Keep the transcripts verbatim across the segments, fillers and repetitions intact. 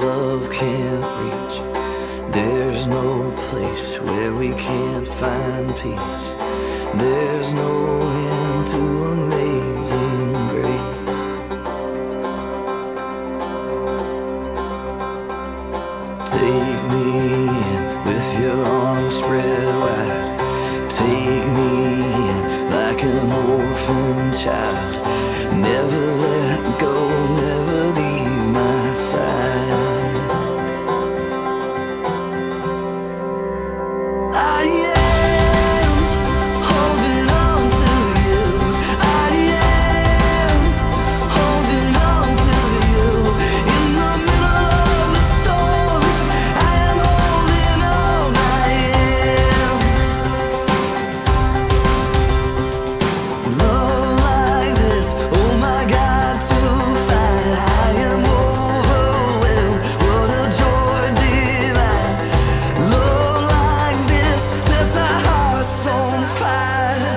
his love can't reach. There's no place where we can't find peace. There's no end to amazing grace. Take me in with your arms spread wide. Take me in like an orphan child. Never let go, never leave my side. I am holding on to you. I am holding on to you. In the middle of the storm, I am holding on. I am. Love like this, oh my God, to find. I am overwhelmed, what a joy divine. Love like this sets our hearts on fire.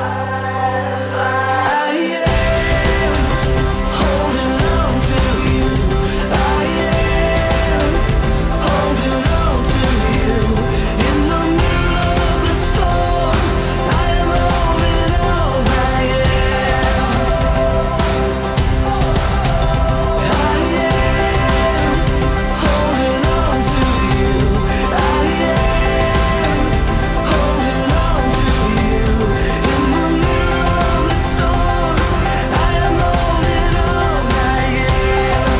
I am holding on to you. I am holding on to you. In the middle of the storm, I am holding on. I am. I am holding on to you. I am holding on to you. In the middle of the storm, I am holding on. I am.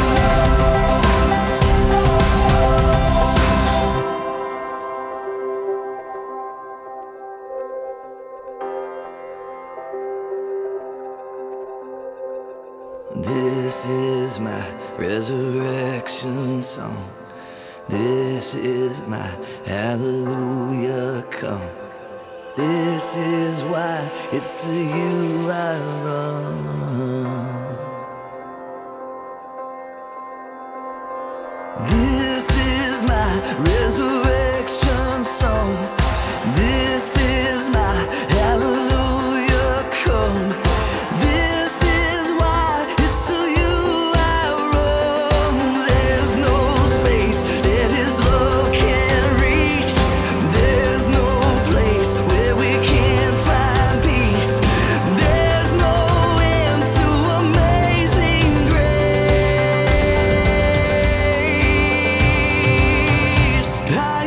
This is my resurrection song. This is my hallelujah come. This is why it's to you I run. This is my resurrection song. This is my hallelujah come. This is why it's to you I run. There's no space that his love can't reach. There's no place where we can't find peace. There's no end to amazing grace. I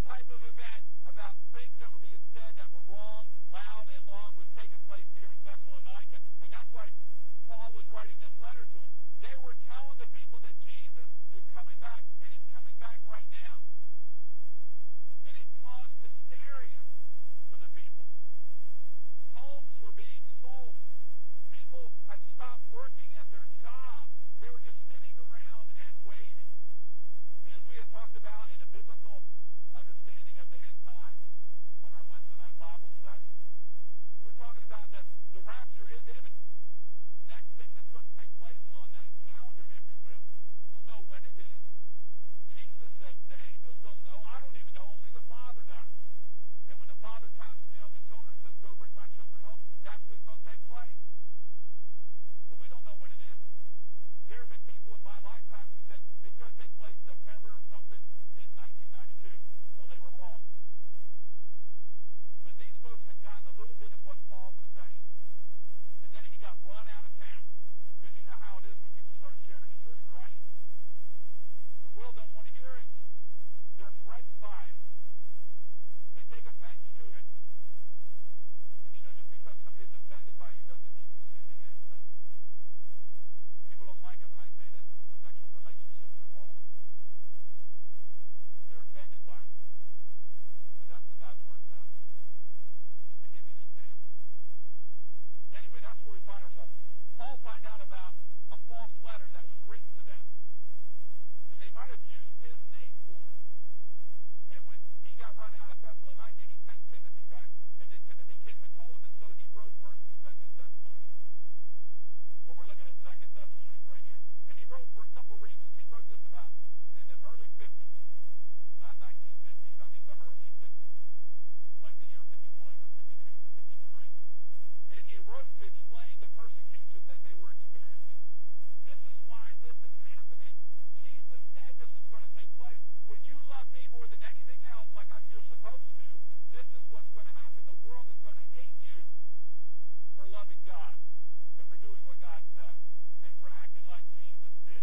type of event about things that were being said that were wrong, loud and long, was taking place here in Thessalonica. And that's why Paul was writing this letter to them. They were telling the people that Jesus is coming back, and he's coming back right now. And it caused hysteria for the people. Homes were being sold. People had stopped working at their jobs. They were just sitting around and waiting. And as we had talked about in a biblical understanding of the end times on our Wednesday night Bible study, we were talking about that the rapture is imminent. Next thing that's going to take place on that calendar, if you will. We don't know when it is. Jesus said the angels don't know. I don't even know. Only the Father does. And when the Father taps me on the shoulder and says, go bring my children home, that's when it's going to take place. But we don't know when it is. There have been people in my lifetime who said it's going to take place September or something in nineteen ninety-two. Well, they were wrong. But these folks had gotten a little bit of what Paul was saying. And then he got run out of town. Because you know how it is when people start sharing the truth, right? The world don't want to hear it. They're threatened by it. They take offense to it. And you know, just because somebody's offended by you doesn't mean you sinned against them. People don't like it when I say that homosexual relationships are wrong. They're offended by it. But that's what God's Word says. Just to give you an example. Anyway, that's where we find ourselves. Paul found out about a false letter that was written to them. And they might have used his name for it. And when he got run out of Thessalonica, he sent Timothy back. And then Timothy came and told him, and so he wrote First and Second Thessalonians. Well, we're looking at Second Thessalonians right here. And he wrote for a couple reasons. He wrote this about in the early fifties. Not nineteen fifties, I mean the early fifties. Like the year fifty-one or fifty-two or fifty-three. And he wrote to explain the persecution that they were experiencing. This is why this is happening. Jesus said this is going to take place. When you love me more than anything else, like you're supposed to, this is what's going to happen. The world is going to hate you for loving God and for doing what God says and for acting like Jesus did.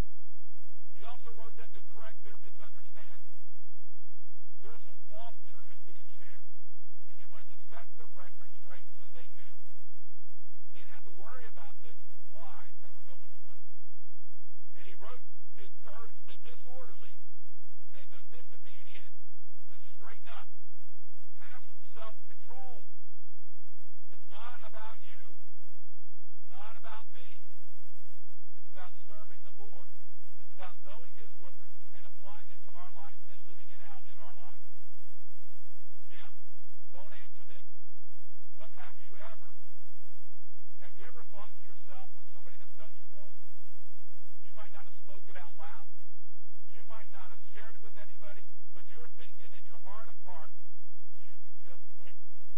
He also wrote them to correct their misunderstanding. There are some false truths being shared. And he wanted to set the record straight so they knew. They didn't have to worry about these lies that were going on. And he wrote to encourage the disorderly and the disobedient to straighten up. Have some self-control. It's not about you. It's not about me. It's about serving the Lord. It's about knowing His Word and applying it to our life and living it out in our life. Now, don't answer this, but have you ever, have you ever thought to yourself when somebody has done you wrong? You might not have spoken out loud. You might not have shared it with anybody, but you're thinking in your heart of hearts, you just wait.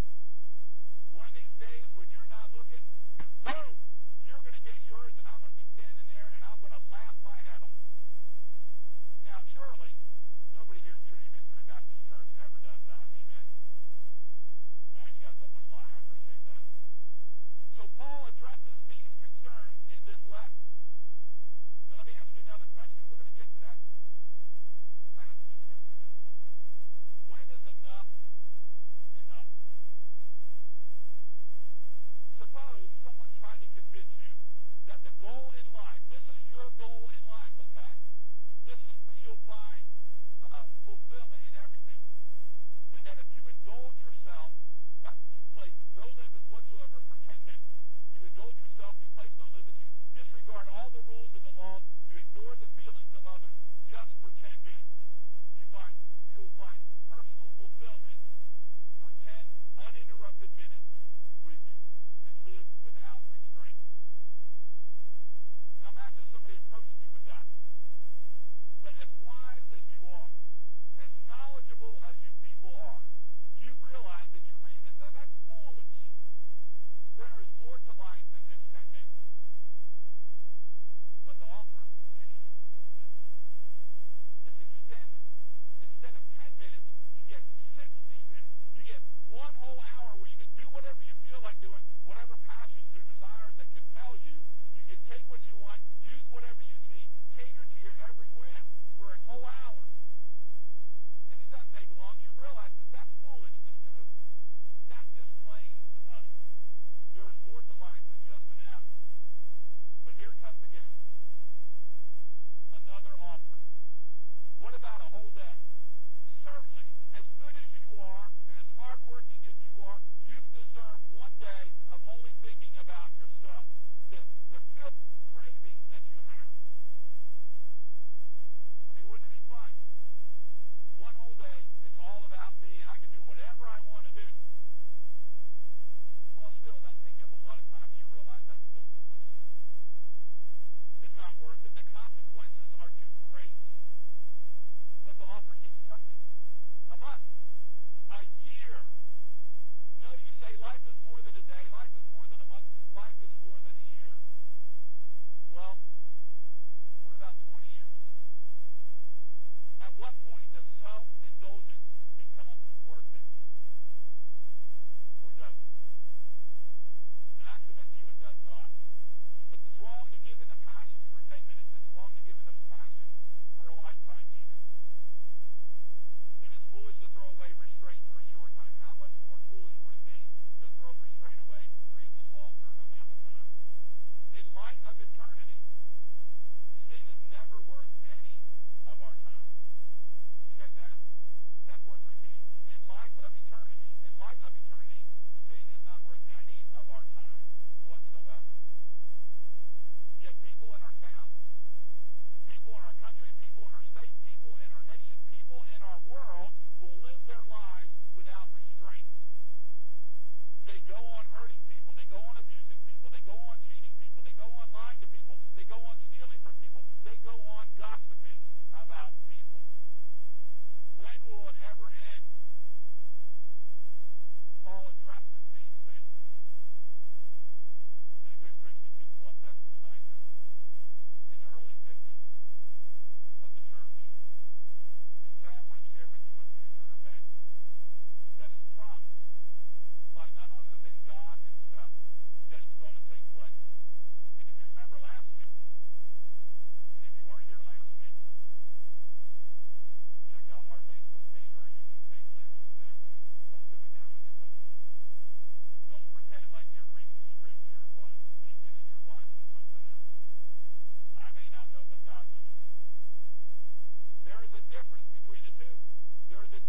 One of these days when you're not looking, boom, you're going to get yours, and I'm going to be standing there, and I'm going to laugh my head off. Now, surely, nobody here at Trinity Missionary Baptist Church ever does that. Amen? All right, you guys don't want to lie. I appreciate that. So Paul addresses these concerns in this letter. Now, let me ask you another question. We're going to get to that passage of Scripture in just a moment. When is enough enough? Suppose someone tried to convince you that the goal in life, this is your goal in life, okay? This is where you'll find uh, fulfillment in everything. And that if you indulge yourself, that you place no limits whatsoever for ten minutes. You indulge yourself, you place no limits, you disregard all the rules and the laws, you ignore the feelings of others just for ten minutes. You find, you'll find personal fulfillment for ten uninterrupted minutes with you can live without restraint. Now imagine somebody approached you with that. But as wise as you are, as knowledgeable as you people are, you realize and you reason that that's foolish. There is more to life than just ten minutes. But the offer changes a little bit. It's extended. Instead of ten minutes, you get sixty minutes. You get one whole hour where you can do whatever you feel like doing, whatever passions or desires that compel you. You can take what you want, use whatever you see, cater to your every whim for a whole hour. And it doesn't take long.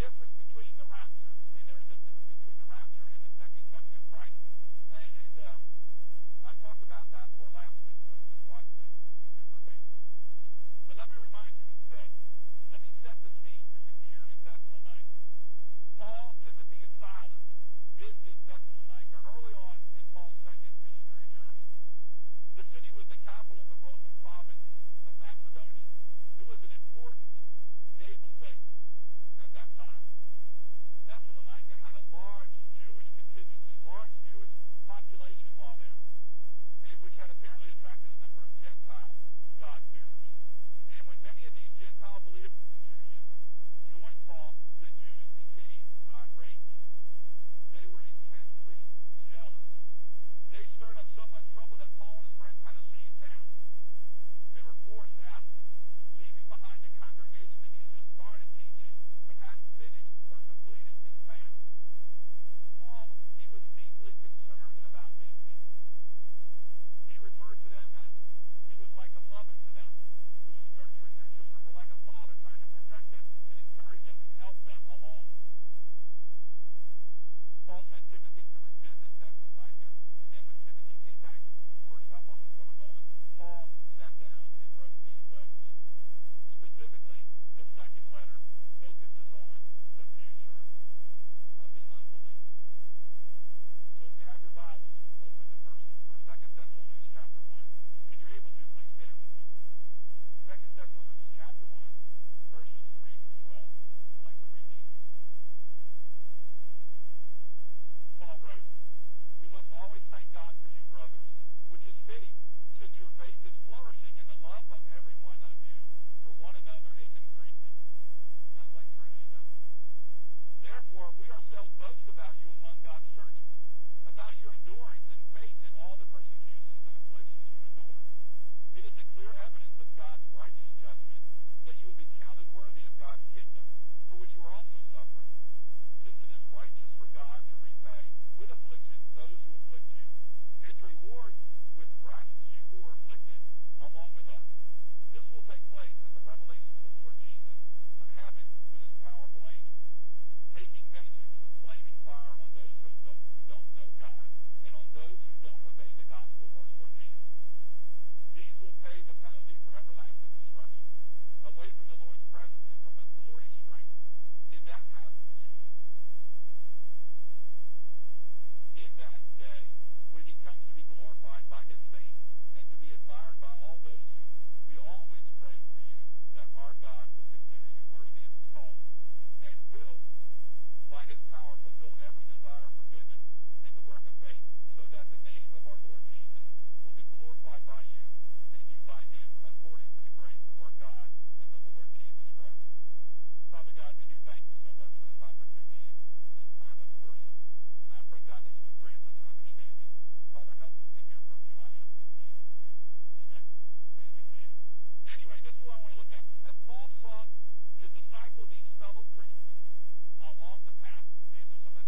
difference between the rapture, and there's a between the rapture and the second coming of Christ. And, and uh, I talked about that more last week, so just watch the YouTube or Facebook. But let me remind you instead. Let me set the scene for you here in Thessalonica. Paul, Timothy, and Silas visited Thessalonica early on in Paul's second missionary journey. The city was the capital of the Roman province of Macedonia. It was an important naval base at that time. Thessalonica had a large Jewish contingency, large Jewish population while there, and which had apparently attracted a number of Gentile God-fearers. And when many of these Gentile believers in Judaism joined Paul, the Jews became irate. They were intensely jealous. They stirred up so much trouble that Paul and his friends had to leave town. They were forced out, leaving behind a congregation that he had just started teaching but hadn't finished or completed his fast. Paul, he was deeply concerned about these people. He referred to them as, he was like a mother to them who was nurturing their children, or like a father trying to protect them and encourage them and help them along. Paul sent Timothy to revisit Thessalonica, and then when Timothy came back to give him word about what was going on, Paul sat down and wrote these letters. Specifically, the second letter focuses on the future of the unbeliever. So if you have your Bibles, open to first or Second Thessalonians chapter one, and you're able to, please stand with me. Second Thessalonians chapter one, verses three through twelve. I'd like to read these. Paul wrote, "We must always thank God for you, brothers, which is fitting, since your faith is flourishing and the love of every one of you for one another is increasing." Sounds like Trinity, doesn't it? "Therefore, we ourselves boast about you among God's churches, about your endurance and faith in all the persecutions and afflictions you endure. It is a clear evidence of God's righteous judgment that you will be counted worthy of God's kingdom, for which you are also suffering, since it is righteous for God to repay with affliction those who afflict you, and to reward with rest you who are afflicted along with us. This will take place at the revelation of the Lord Jesus from heaven with his powerful angels, taking vengeance with flaming fire on those who don't, who don't know God and on those who don't obey the gospel of our Lord Jesus. These will pay the penalty for everlasting destruction, away from the Lord's presence and from his glorious strength. In that, excuse me, in that day, when he comes to be glorified by his saints and to be admired by all those who we always pray for you, that our God will consider you worthy of his calling, and will, by his power, fulfill every desire for goodness and the work of faith, so that the name of our Lord Jesus will be glorified by you, and you by him, according to the grace of our God and the Lord Jesus Christ." Father God, we do thank you so much for this opportunity and for this time of worship. And I pray, God, that you would grant us understanding. Father, help us to hear from you, I ask in Jesus' name. Amen. Please be seated. Anyway, this is what I want to look at. As Paul sought to disciple these fellow Christians along the path, these are some of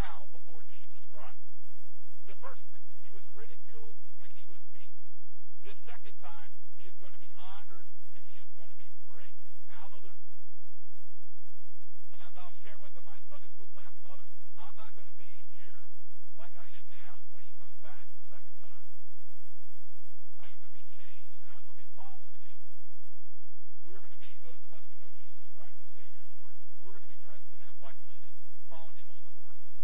bow before Jesus Christ. The first time, he was ridiculed and he was beaten. This second time, he is going to be honored and he is going to be praised. Hallelujah. And as I was sharing with my Sunday school class and others, I'm not going to be here like I am now when he comes back the second time. I am going to be changed and I'm going to be following him. We're going to be, those of us who know Jesus Christ as Savior and Lord, we're going to be dressed in that white linen, following him on the horses.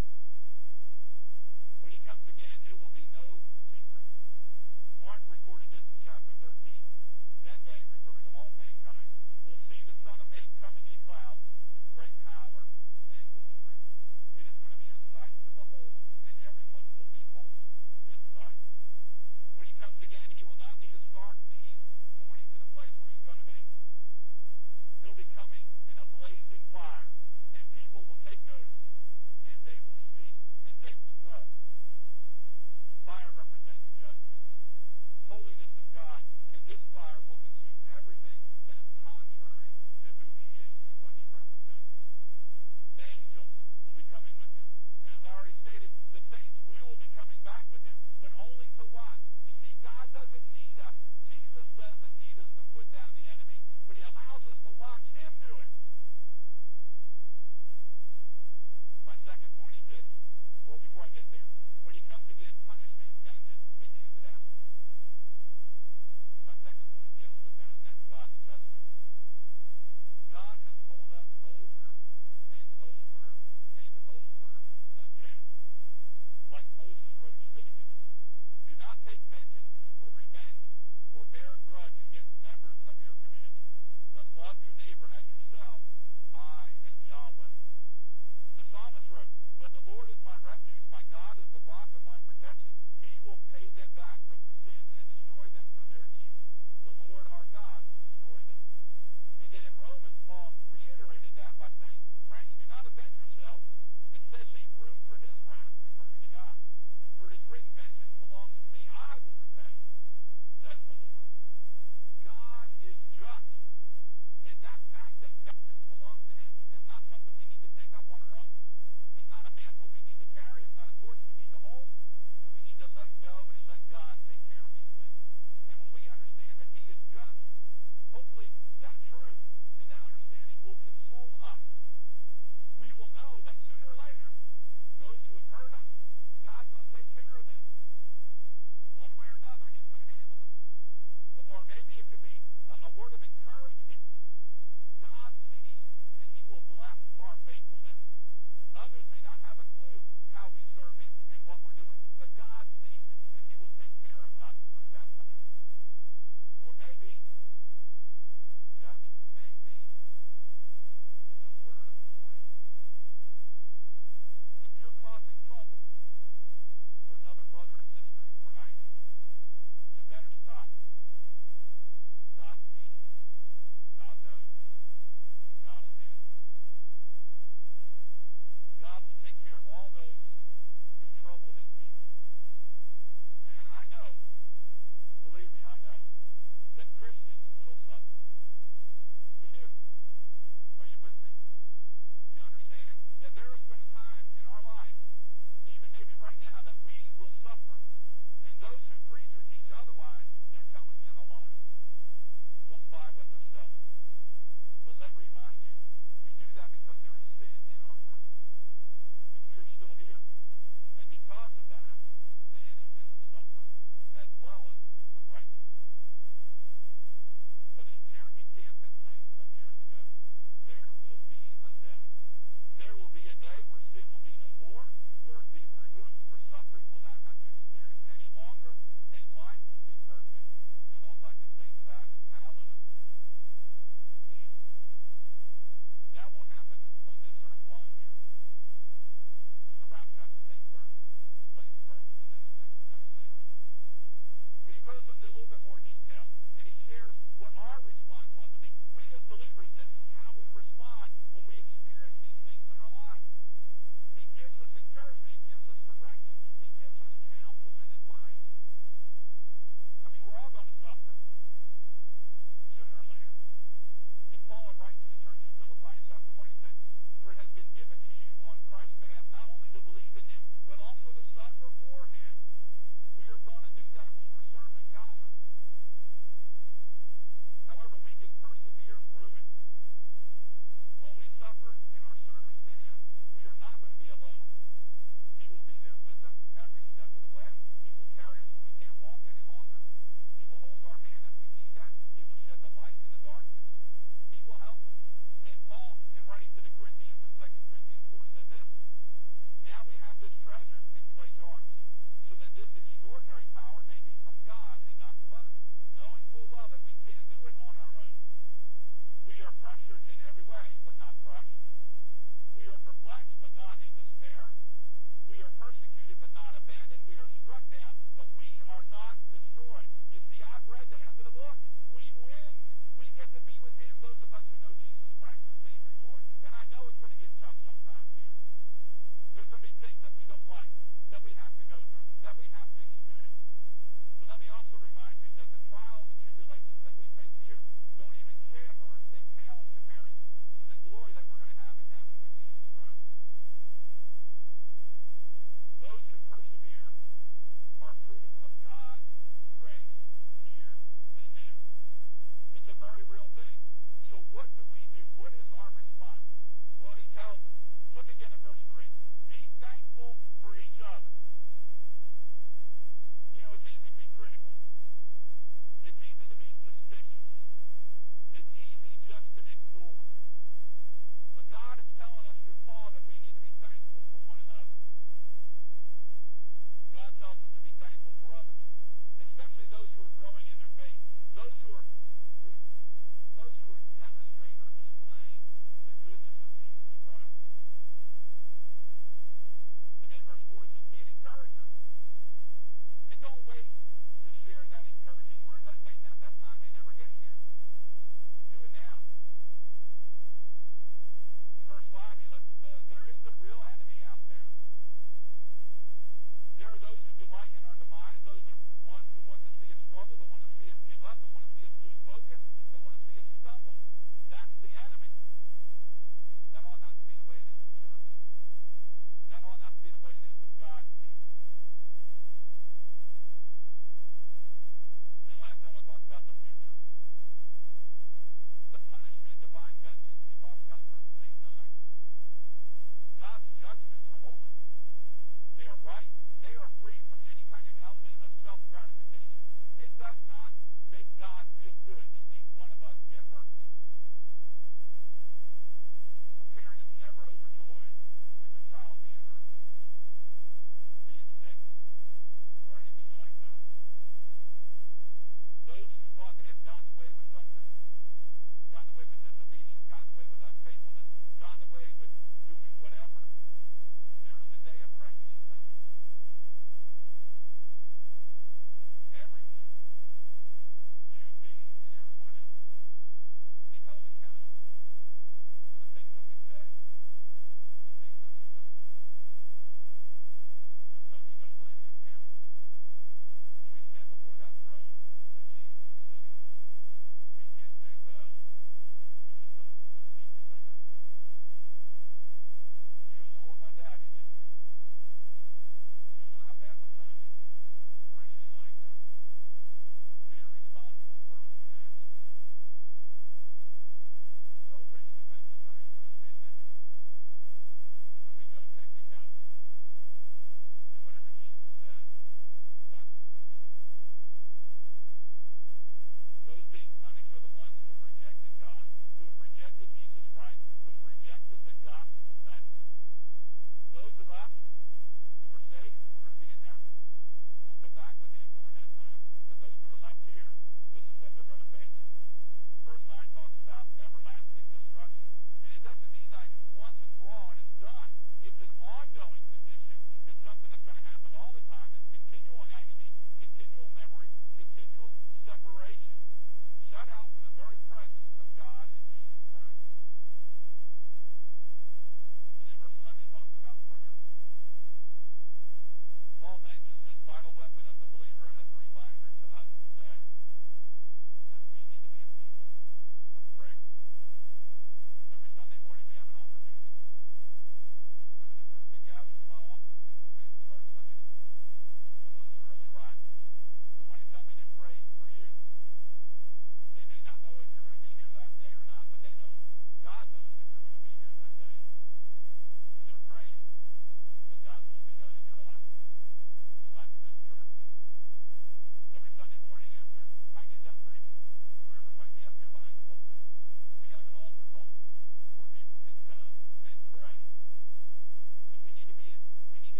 When he comes again, it will be no secret. Mark recorded this in chapter thirteen. Then they, referring to all mankind, will see the Son of Man coming in clouds with great power and glory. It is going to be a sight to behold, and everyone will behold this sight. When he comes again, he will not need a star from the east pointing to the place where he's going to be. He'll be coming in a blazing fire, and people will take notice, and they will see, and they will know. Fire represents judgment, holiness of God, and this fire will consume everything that is contrary to who he is and what he represents. The angels will be coming with him. And as I already stated, the saints, we will be coming back with him, but only to watch. You see, God doesn't need us. Jesus doesn't need us to put down the enemy, but he allows us to watch him do it. My second point is this. Well, before I get there,